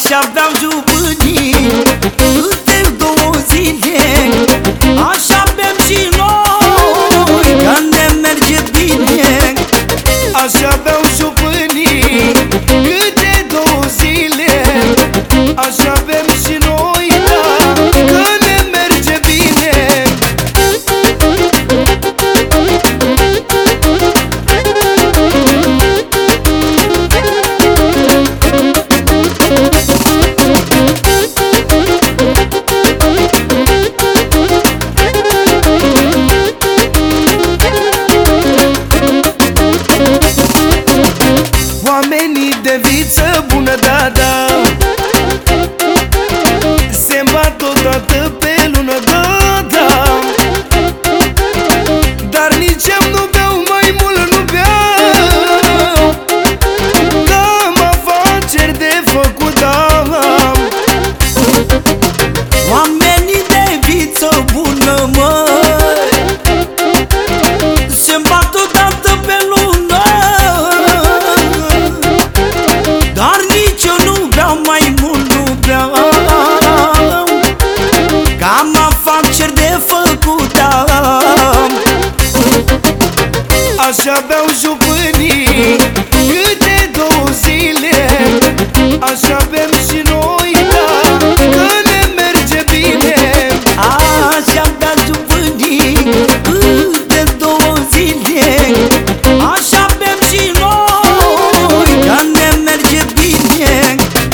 Așa beau jupânii câte 2 zile, așa bem și noi, că ne merge bine. Așa beau jupânii câte 2 zile, așa bem și noi, da, că ne merge bine. Oamenii de viță bună, da, da, se îmbată odată pe lună, da, da. Dar nici eu nu beau, mai mult nu beau, că am afaceri de făcut, da. Oamenii de viță bună, măi, se îmbată odată pe lună, dar nici eu nu beau, mai mult nu beau, că am afaceri de făcut, da. Așa beau jupânii câte 2 zile, așa bem și noi, da, că ne merge bine. Așa bea jupânii câte 2 zile, așa bem și noi, că ne merge bine.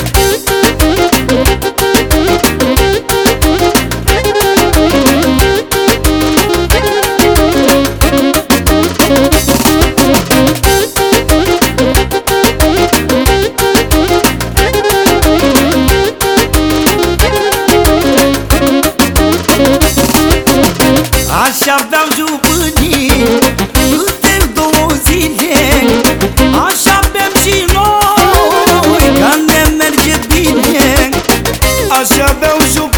Așa beau jupânii câte 2 zile, așa bem și noi, că ne merge bine. Așa beau jupânii